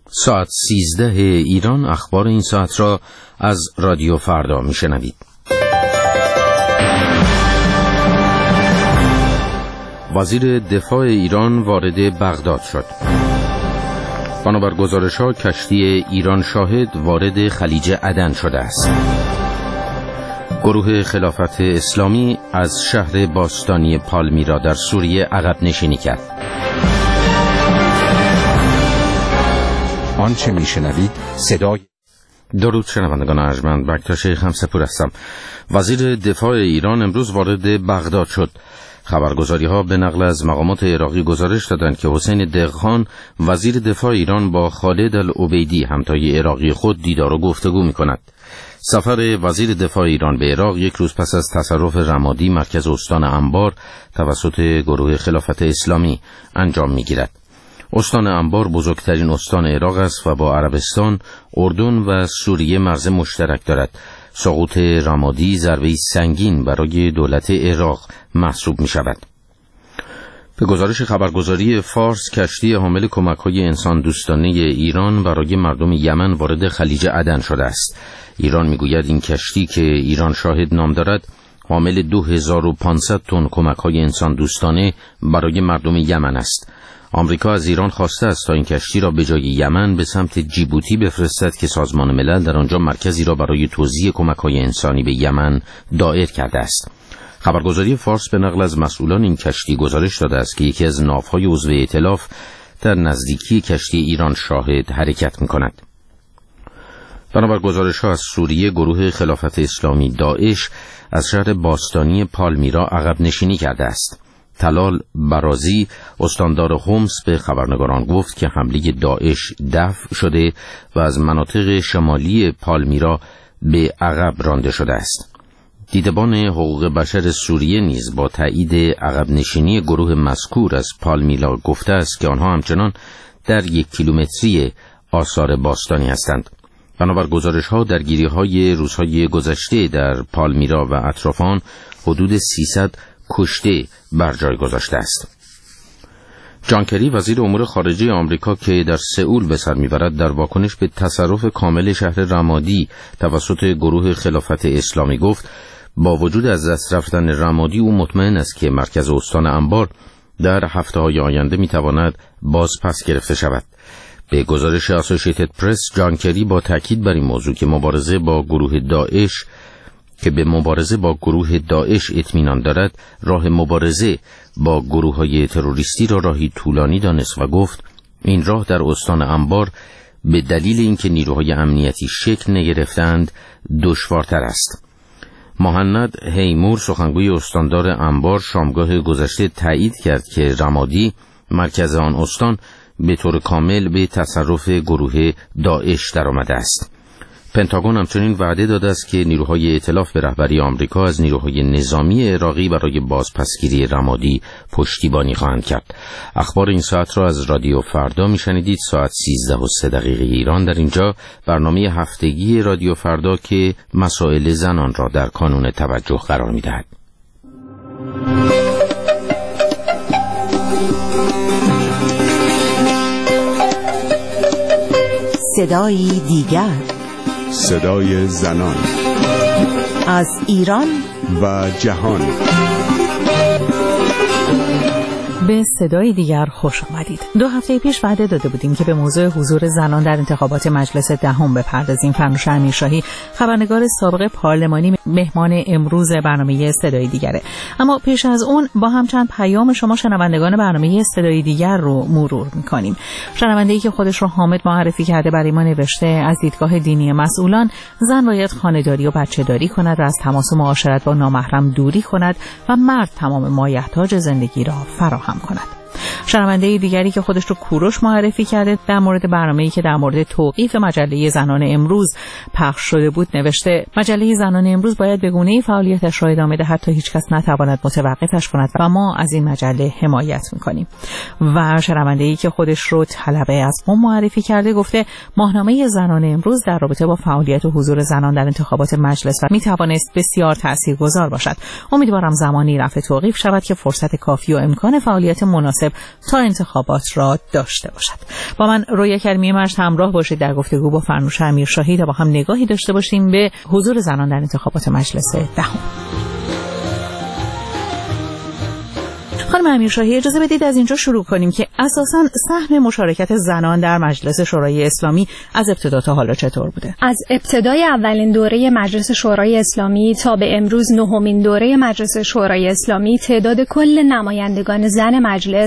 ساعت 13 ایران اخبار این ساعت را از رادیو فردا میشنوید. وزیر دفاع ایران وارد بغداد شد. بنابر گزارش‌ها کشتی ایران شاهد وارد خلیج عدن شده است. گروه خلافت اسلامی از شهر باستانی پالمیرا در سوریه عقب نشینی کرد. آنچه میشنوید صدای درود شنوندگان ارجمند، بکتاش خمسپور هستم. وزیر دفاع ایران امروز وارد بغداد شد. خبرگزاری‌ها به نقل از مقامات عراقی گزارش دادند که حسین دقخان وزیر دفاع ایران با خالد العبیدی همتای عراقی خود دیدار و گفتگو می‌کند. سفر وزیر دفاع ایران به عراق یک روز پس از تصرف رمادی مرکز استان انبار توسط گروه خلافت اسلامی انجام می‌گیرد. استان انبار بزرگترین استان عراق است و با عربستان، اردن و سوریه مرز مشترک دارد. سقوط رمادی ضربه‌ای سنگین برای دولت عراق محسوب می شود. به گزارش خبرگزاری فارس، کشتی حامل کمک‌های انسان دوستانه ایران برای مردم یمن وارد خلیج عدن شده است. ایران می‌گوید این کشتی که ایران شاهد نام دارد حامل 2500 تن کمک‌های انسان دوستانه برای مردم یمن است. آمریکا از ایران خواسته است تا این کشتی را به جای یمن به سمت جیبوتی بفرستد که سازمان ملل در آنجا مرکزی را برای توزیع کمک‌های انسانی به یمن دایر کرده است. خبرگزاری فارس به نقل از مسئولان این کشتی گزارش داده است که یکی از ناوهای عضو ائتلاف در نزدیکی کشتی ایران شاهد حرکت می‌کند. بنابر گزارش‌ها از سوریه، گروه خلافت اسلامی داعش از شهر باستانی پالمیرا عقب نشینی کرده است. طلال برازی استاندار حمص به خبرنگاران گفت که حمله داعش دفع شده و از مناطق شمالی پالمیرا به عقب رانده شده است. دیدبان حقوق بشر سوریه نیز با تایید عقب نشینی گروه مذکور از پالمیرا گفته است که آنها همچنان در 1 کیلومتری آثار باستانی هستند. بنابر گزارش‌ها درگیری‌های روزهای گذشته در پالمیرا و اطرافان حدود 300 کشته بر جای گذاشته است. جان کری وزیر امور خارجه آمریکا که در سئول به سر میبرد در واکنش به تصرف کامل شهر رمادی توسط گروه خلافت اسلامی گفت با وجود از دست رفتن رمادی او مطمئن است که مرکز استان انبار در هفته‌های آینده میتواند باز پس گرفته شود. به گزارش اسوسییتد پرس، جان کری با تاکید بر این موضوع که به مبارزه با گروه داعش اطمینان دارد، راه مبارزه با گروه‌های تروریستی را راهی طولانی دانست و گفت این راه در استان انبار به دلیل اینکه نیروهای امنیتی شکل نگرفتند دشوارتر است. مهند هیمور سخنگوی استاندار انبار شامگاه گذشته تایید کرد که رمادی مرکز آن استان به طور کامل به تصرف گروه داعش درآمده است. پنتاگون همچنین وعده داده است که نیروهای ائتلاف به رهبری آمریکا از نیروهای نظامی عراقی برای بازپسگیری رمادی پشتیبانی خواهند کرد. اخبار این ساعت را از رادیو فردا میشنیدید. ساعت 13:03 ایران. در اینجا برنامه هفتگی رادیو فردا که مسائل زنان را در کانون توجه قرار میدهد. صدای دیگر، صدای زنان از ایران و جهان. به صدای دیگر خوش آمدید. 2 هفته پیش وعده داده بودیم که به موضوع حضور زنان در انتخابات مجلس دهم بپردازیم. فرنوش امیرشاهی، خبرنگار سابق پارلمانی، مهمان امروز برنامه صدای دیگره. اما پیش از اون با هم چند پیام شما شنوندگان برنامه صدای دیگر رو مرور می‌کنیم. شنونده‌ای که خودش رو حامد معرفی کرده برای ما نوشته از دیدگاه دینی مسئولان زن باید خانه‌داری و بچه‌داری کند و از تماس و معاشرت با نامحرم دوری کند و مرد تمام مایحتاج زندگی را فراهم کند. شنونده دیگری که خودش رو کوروش معرفی کرده در مورد برنامه‌ای که در مورد توقیف مجله زنان امروز پخش شده بود نوشته مجله زنان امروز باید به گونه‌ای فعالیتش را ادامه دهد تا هیچ کس نتواند متوقفش کند و ما از این مجله حمایت می‌کنیم. و شنونده‌ای که خودش رو طلبه از قم معرفی کرده گفته ماهنامه زنان امروز در رابطه با فعالیت و حضور زنان در انتخابات مجلس می‌توانست بسیار تاثیرگذار باشد. امیدوارم زمانی رفع توقیف شود که فرصت کافی و امکان فعالیت مناسب مناسب تا انتخابات را داشته باشد. با من رویا کریمی مجد همراه باشید در گفتگو با فرنوش امیرشاهی تا با هم نگاهی داشته باشیم به حضور زنان در انتخابات مجلس دهم. خانم امیرشاهی، اجازه بدید از اینجا شروع کنیم که اساساً سهم مشارکت زنان در مجلس شورای اسلامی از ابتدا تا حالا چطور بوده؟ از ابتدای اولین دوره مجلس شورای اسلامی تا به امروز نهمین دوره مجلس شورای اسلامی تعداد کل نمایندگان زن مجلس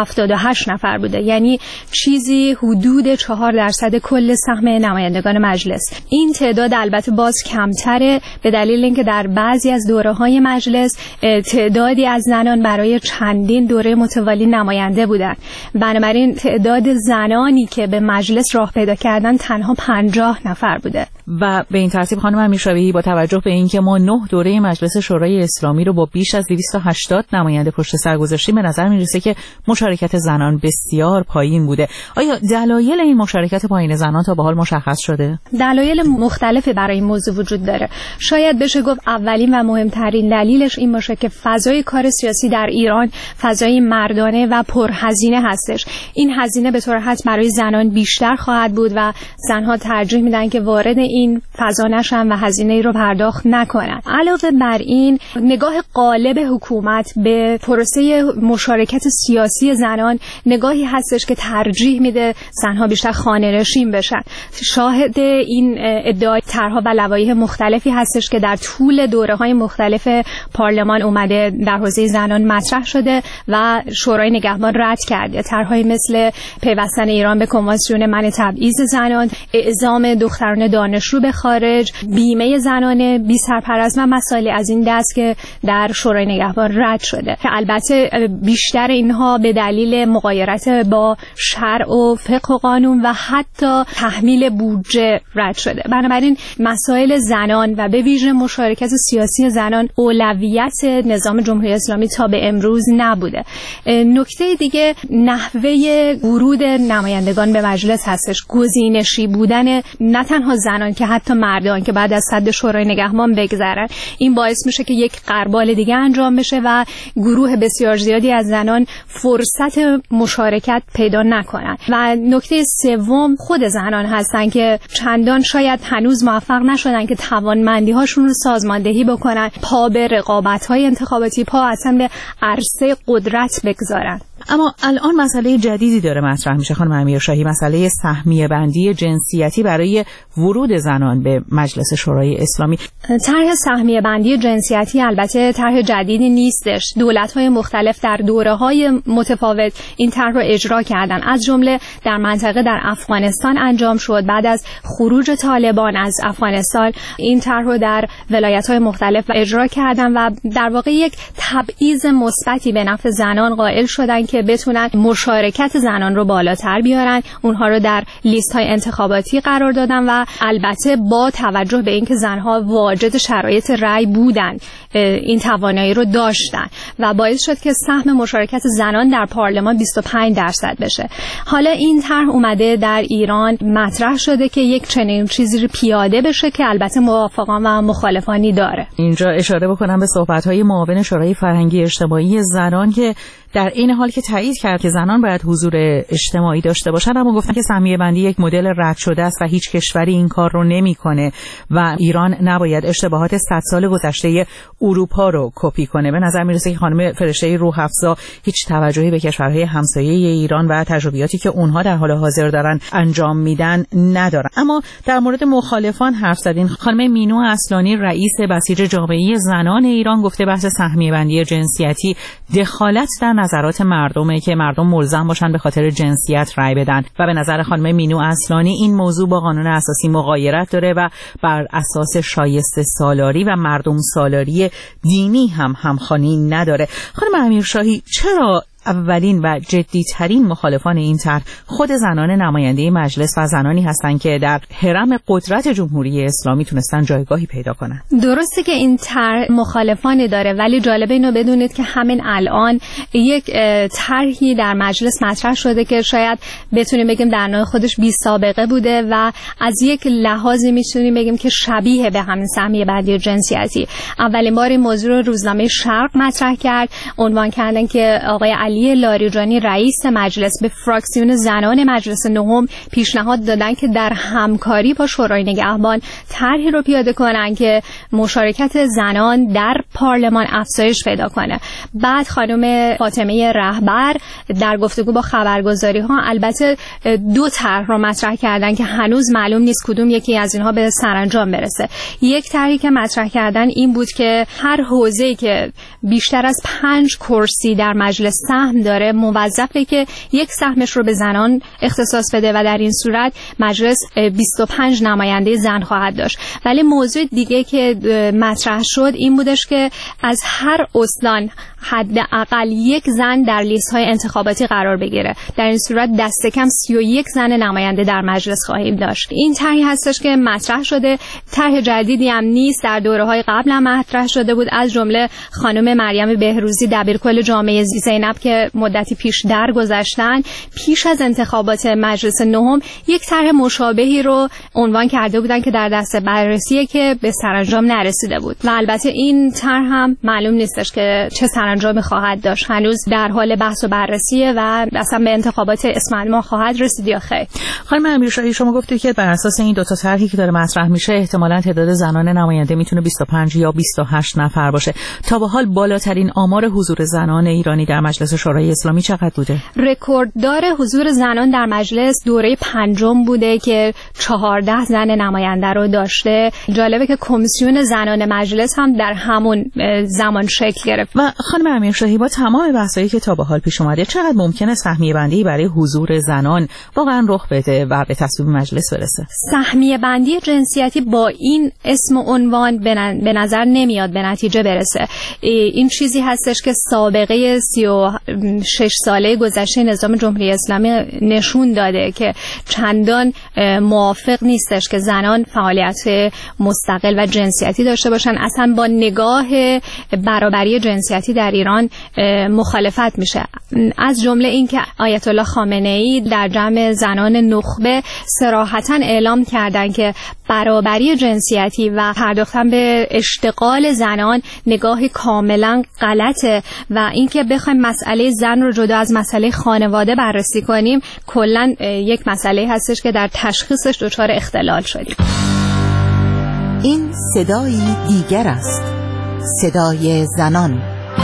78 نفر بوده، یعنی چیزی حدود 4% کل سهم نمایندگان مجلس. این تعداد البته باز کمتره به دلیل اینکه در بعضی از دوره‌های مجلس تعدادی از زنان برای چندین دوره متوالی نماینده بودند. بنابراین تعداد زنانی که به مجلس راه پیدا کردن تنها 50 نفر بوده. و به این ترتیب خانم امیرشاهی با توجه به اینکه ما 9 دوره مجلس شورای اسلامی رو با بیش از 280 نماینده پشت سر گذاشتیم، به نظر میرسه که مشارکت زنان بسیار پایین بوده. آیا دلایل این مشارکت پایین زنان تا به حال مشخص شده؟ دلایل مختلفی برای این موضوع وجود داره. شاید بشه گفت اولین و مهمترین دلیلش این باشه که فضای کار سیاسی در ایران فضای مردانه و پرهزینه هستش. این هزینه به طور حتم برای زنان بیشتر خواهد بود و زنها ترجیح میدن که وارد این فضا نشن و هزینه رو پرداخت نکنن. علاوه بر این، نگاه غالب حکومت به پروسه مشارکت سیاسی زنان نگاهی هستش که ترجیح میده زنها بیشتر خانه‌نشین بشن. شاهد این ادعای طرح‌ها و لوایح مختلفی هستش که در طول دوره‌های مختلف پارلمان اومده در حوزه زنان مطرح شده و شورای نگهبان رد کرده. طرح‌های مثل پیوستن ایران به کنوانسیون منع تبعیض زنان، اعزام دختران دانشجو به خارج، بیمه زنانه بی سرپرست و مسائل از این دست که در شورای نگهبان رد شده که البته بیشتر اینها به دلیل مغایرت با شرع و فقه و قانون و حتی تحمیل بودجه رد شده. بنابراین مسائل زنان و به ویژه مشارکت سیاسی زنان اولویت نظام جمهوری اسلامی تا به امروز نبوده. نکته دیگه نحوه ورود نمایندگان به مجلس هستش. گزینشی بودن نه تنها زنان که حتی مردان که بعد از سد شورای نگهبان بگذرن، این باعث میشه که یک غربال دیگه انجام بشه و گروه بسیار زیادی از زنان فرصت مشارکت پیدا نکنن. و نکته سوم خود زنان هستن که چندان شاید هنوز موفق نشدن که توانمندی هاشون رو سازماندهی بکنن، پا به رقابت‌های انتخاباتی، پا اصلا به عرصه قدرت بگذارن. اما الان مسئله جدیدی داره مطرح میشه خانم امیرشاهی، مسئله سهمیه بندی جنسیتی برای ورود زنان به مجلس شورای اسلامی. طرح سهمیه بندی جنسیتی البته طرح جدیدی نیستش. دولت‌های مختلف در دوره‌های متفاوت این طرح رو اجرا کردن. از جمله در منطقه در افغانستان انجام شد. بعد از خروج طالبان از افغانستان این طرح رو در ولایت‌های مختلف اجرا کردن و در واقع یک تبعیض مثبتی به نفع زنان قائل شدن که بتونن مشارکت زنان رو بالاتر بیارن. اونها رو در لیست‌های انتخاباتی قرار دادن و البته با توجه به اینکه زنها واجد شرایط رأی بودن این توانایی رو داشتن و باعث شد که سهم مشارکت زنان در پارلمان 25% بشه. حالا این طرح اومده در ایران مطرح شده که یک چنین چیزی رو پیاده بشه که البته موافقان و مخالفانی داره. اینجا اشاره بکنم به صحبت‌های معاون شورای فرهنگی اجتماعی زنان که در این حال که تایید کرد که زنان باید حضور اجتماعی داشته باشند، اما گفتن که سهمیه بندی یک مدل رد شده است و هیچ کشوری این کار رو نمی‌کنه و ایران نباید اشتباهات 100 سال گذشته اروپا رو کپی کنه. به نظر میرسه که خانم فرشته روح‌افزا هیچ توجهی به کشورهای همسایه ایران و تجربیاتی که اونها در حال حاضر دارن انجام میدن ندارن. اما در مورد مخالفان حرف زدین. خانم مینو اصلانی رئیس بسیج جامعه زنان ایران گفته بحث سهمیه بندی جنسیتی دخالت در نظرات مردمه که مردم ملزم باشن به خاطر جنسیت رأی بدن و به نظر خانم مینو اصلانی این موضوع با قانون اساسی مغایرت داره و بر اساس شایسته سالاری و مردم سالاری دینی هم همخوانی نداره. خانم امیرشاهی، چرا اولین و جدی‌ترین مخالفان این طرح خود زنان نماینده مجلس و زنانی هستند که در حرم قدرت جمهوری اسلامی تونستن جایگاهی پیدا کنن؟ درسته که این طرح مخالفانی داره، ولی جالبه اینو بدونید که همین الان یک طرحی در مجلس مطرح شده که شاید بتونیم بگیم در نوع خودش بی سابقه بوده و از یک لحاظی میتونیم بگیم که شبیه به همین سهمیه بندی جنسیتی. اولین بار این موضوع رو روزنامه شرق مطرح کرد، عنوان کردن که آقای علی علی لاریجانی رئیس مجلس به فراکسیون زنان مجلس نهم پیشنهاد دادن که در همکاری با شورای نگهبان طرحی رو پیاده کنن که مشارکت زنان در پارلمان افزایش پیدا کنه. بعد خانم فاطمه رهبر در گفتگو با خبرگزاری‌ها البته 2 طرح رو مطرح کردن که هنوز معلوم نیست کدوم یکی از اینها به سرانجام برسه. یک طرحی که مطرح کردن این بود که هر حوزه‌ای که بیشتر از 5 کرسی در مجلس سهم داره موظفه که 1 سهمش رو به زنان اختصاص بده و در این صورت مجلس 25 نماینده زن خواهد داشت. ولی موضوع دیگه که مطرح شد این بودش که از هر استان حداقل 1 زن در لیست‌های انتخاباتی قرار بگیره. در این صورت دست کم 31 زن نماینده در مجلس خواهیم داشت. این طرحی هستش که مطرح شده. طرح جدیدی هم نیست، در دوره‌های قبل هم مطرح شده بود. از جمله خانم مریم بهروزی دبیرکل جامعه زینب که مدتی پیش درگذشتن پیش از انتخابات مجلس نهم یک طرح مشابهی رو عنوان کرده بودن که در دست بررسیه که به سرانجام نرسیده بود و البته این طرح هم معلوم نیستش که چه سرانجامی خواهد داشت. هنوز در حال بحث و بررسیه و اصلا به انتخابات اسم ما خواهد رسید یا خیر. خانم امیرشاهی شما گفتید که بر اساس این 2 تا طرحی که داره مطرح میشه احتمالاً تعداد زنان نماینده میتونه 25 یا 28 نفر باشه. تا به حال بالاترین آمار حضور زنان ایرانی در مجلس شورای اسلامی چقدر بوده؟ رکورددار حضور زنان در مجلس دوره 5 بوده که 14 زن نماینده رو داشته. جالبه که کمیسیون زنان مجلس هم در همون زمان شکل گرفت. و خانم امیرشاهی با تمام بحثایی که تا به حال پیش اومده چقدر ممکنه سهمیه بندی برای حضور زنان واقعا رخ بده و به تصویب مجلس برسه؟ سهمیه بندی جنسیتی با این اسم و عنوان به نظر نمیاد به نتیجه برسه. این چیزی هستش که سابقه 36 ساله گذشته نظام جمهوری اسلامی نشون داده که چندان موافق نیستش که زنان فعالیت مستقل و جنسیتی داشته باشن. اصلا با نگاه برابری جنسیتی در ایران مخالفت میشه. از جمله این که آیت الله خامنه‌ای در جمع زنان نخبه صراحتاً اعلام کردن که برابری جنسیتی و پرداختن به اشتغال زنان نگاهی کاملا غلطه و اینکه بخوایم مسئله زن رو جدا از مسئله خانواده بررسی کنیم کلاً یک مسئله هستش که در تشخیصش دچار اختلال شدیم. این صدای دیگر است، صدای زنان.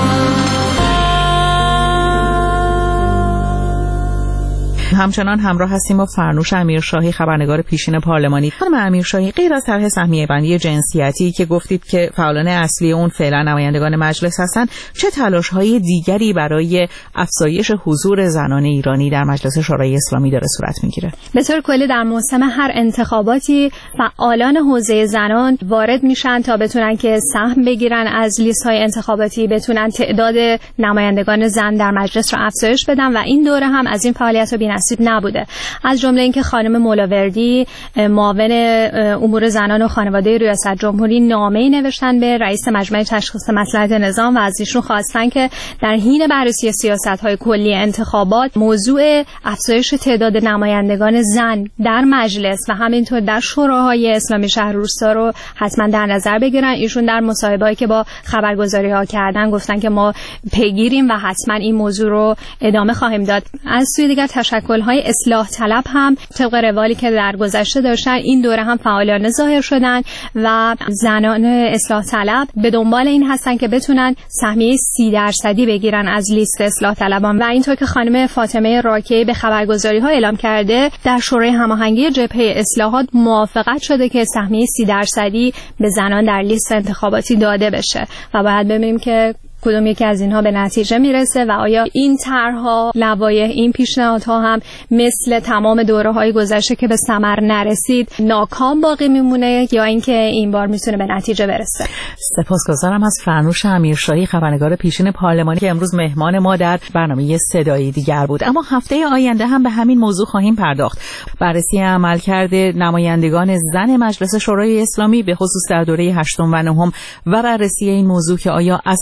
همچنان همراه هستیم با فرنوش امیرشاهی خبرنگار پیشین پارلمانی. خانم امیرشاهی، غیر از طرح سهمیه بندی جنسیتی که گفتید که فعالان اصلی اون فعلا نمایندگان مجلس هستند، چه تلاش‌های دیگری برای افزایش حضور زنان ایرانی در مجلس شورای اسلامی داره صورت میگیره؟ به طور کلی در موسم هر انتخاباتی فعالان حوزه زنان وارد میشن تا بتونن که سهم بگیرن از لیست‌های انتخاباتی، بتونن تعداد نمایندگان زن در مجلس رو افزایش بدن و این دوره هم از این فعالیت‌ها بی‌نصیب نبوده. از جمله اینکه خانم مولاوردی معاون امور زنان و خانواده ریاست جمهوری نامه‌ای نوشتن به رئیس مجمع تشخیص مصلحت نظام و از ایشون خواستن که در حین بررسی سیاست‌های کلی انتخابات موضوع افزایش تعداد نمایندگان زن در مجلس و همینطور در شوراهای اسلامی شهر روستا رو حتما در نظر بگیرن. ایشون در مصاحبه‌ای که با خبرگزاری‌ها کردن گفتن که ما پیگیریم و حتما این موضوع رو ادامه خواهیم داد. از سوی دیگر تشکل‌های اصلاح طلب هم طبق روالی که در گذشته داشتن این دوره هم فعالانه ظاهر شدن و زنان اصلاح طلب به دنبال این هستن که بتونن سهمیه 30% بگیرن از لیست اصلاح طلبان و اینطور که خانم فاطمه راکی به خبرگزاری‌ها اعلام کرده در شورای هماهنگی جبهه اصلاحات موافقت شده که سهمیه 30% به زنان در لیست انتخاباتی داده بشه و باید ببینیم که کدوم یکی از اینها به نتیجه میرسه و آیا این طرح‌ها، لوایح، این پیشنهادها هم مثل تمام دوره‌های گذشته که به ثمر نرسید ناکام باقی میمونه یا اینکه این بار میتونه به نتیجه برسه. سپاسگزارم از فرنوش امیرشاهی خبرنگار پیشین پارلمانی که امروز مهمان ما در برنامه صدای دیگر بود. اما هفته آینده هم به همین موضوع خواهیم پرداخت. بررسی عملکرد نمایندگان زن مجلس شورای اسلامی به خصوص در دوره 8 و 9 و بررسی این موضوع که آیا اساساً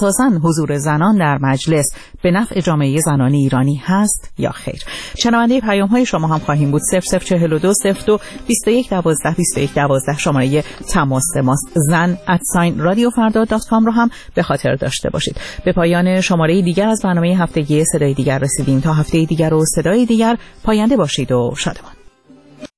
حضور زنان در مجلس به نفع جامعه زنان ایرانی هست یا خیر؟ شنونده پیام‌های شما هم خواهیم بود. 0042 02 21 12 21 12 شماره تماس ماست. zan@radiofarda.com رو هم به خاطر داشته باشید. به پایان شماره دیگر از برنامه هفتگی صدای دیگر رسیدیم. تا هفته دیگر و صدای دیگر، پاینده باشید و شادمان.